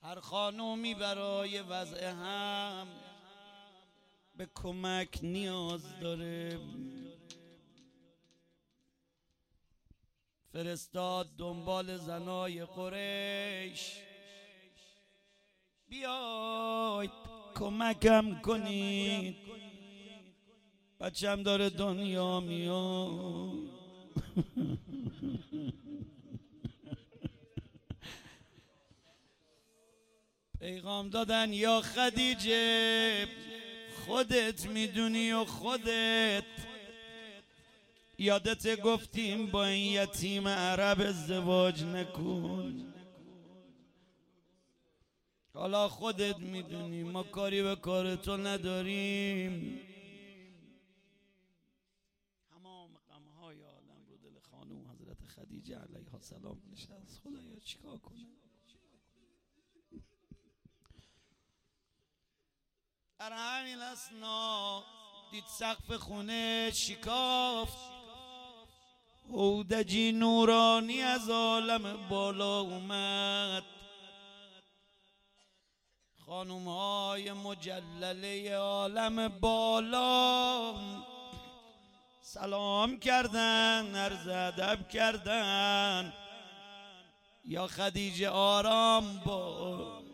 هر خانومی برای وضع هم به کمک نیاز داره. فرستاد دنبال زنای قریش، بیاید کمکم کنید، بچم داره دنیا میاد. پیغام دادن یا خدیجه خودت میدونی و خودت یادت گفتیم با این یتیم عرب ازدواج نکن، حالا خودت میدونی ما کاری به کار تو نداریم. تمام غمهای عالم رو دل خانوم حضرت خدیجه علیها السلام نشست. خدایا چیکار کنه؟ در همین اثنا دید سقف خونه شکافت، هودجی نورانی از عالم بالا اومد. خانومهای مجلله عالم بالا سلام کردن، عرض ادب کردن. یا خدیجه آرام باش.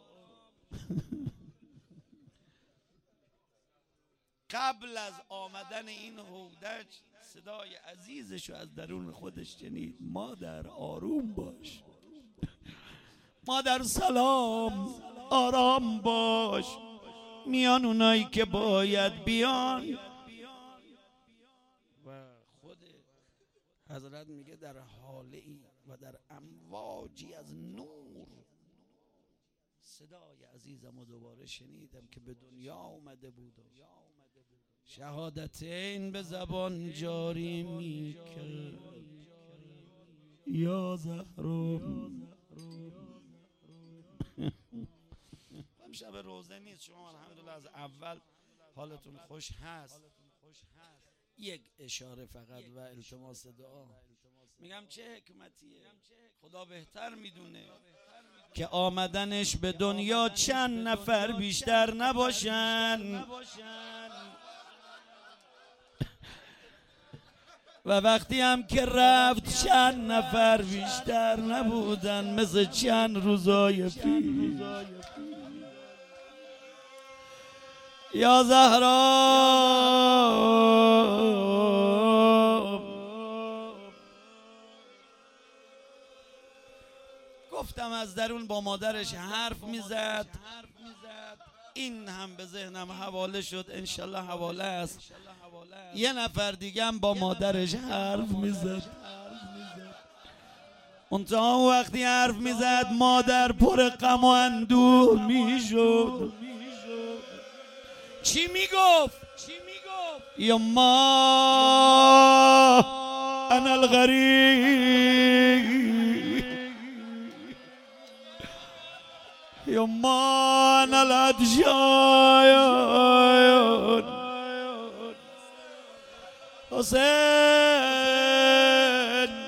قبل از آمدن این هودج صدای عزیزشو از درون خودش شنید: مادر آروم باش، مادر سلام، آرام باش، میان اونایی که باید بیان. و خود حضرت میگه در حاله ای و در امواجی از نور صدای عزیزم رو دوباره شنیدم که به دنیا اومده بود و شهادتین به زبان جاری میکرد. یا زهرا شب روزه نیست، شما الحمدلله از اول حالتون خوش هست. یک اشاره فقط و التماس دعا. میگم چه حکمتیه، خدا بهتر میدونه که آمدنش به دنیا چند نفر بیشتر نباشن و وقتی هم که رفت چند نفر بیشتر نبودن، مثل چند روزای پیش. یا زهرا گفتم از درون با مادرش حرف میزد. این هم به ذهنم حواله شد، انشالله حواله است. یه نفر دیگه هم با مادرش حرف میزد. منتها وقتی حرف میزد مادر پر غم و اندوه میشد. چی میگفت؟ یا ما انا الغریب، یا ما انا الادشایان. حسین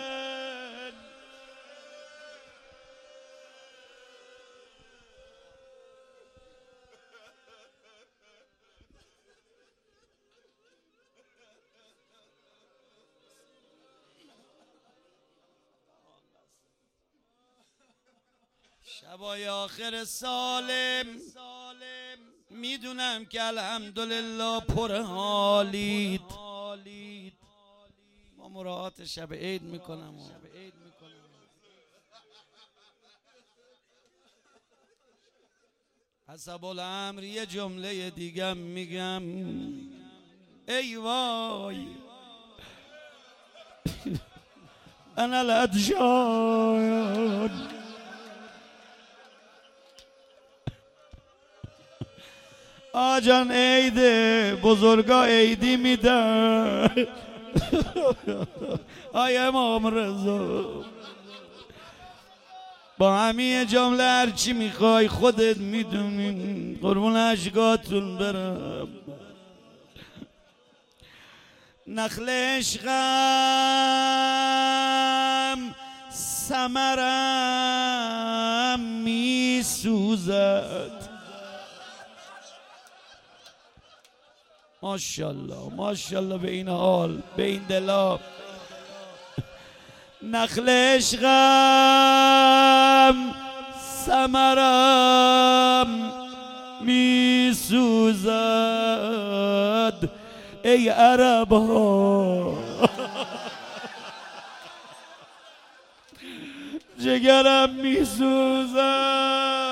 شبای آخر سالم میدونم که الحمدلله پر حالید. ما مراعات شب عید میکنم. حسب الامر یه جمله دیگه میگم: ای وای انا الادشایان. آجان عید بزرگا عیدی میدن. آی امام رضا با همین جمله هرچی میخوای خودت میدونی، قربون اشکاتون برم. نخل عشقم ثمرم میسوزه، سوزد. ماشاءالله ماشاءالله به این حال، به این دلا. نخل عشقم ثمرم می سوزد ای عرب ها. جگرم می سوزد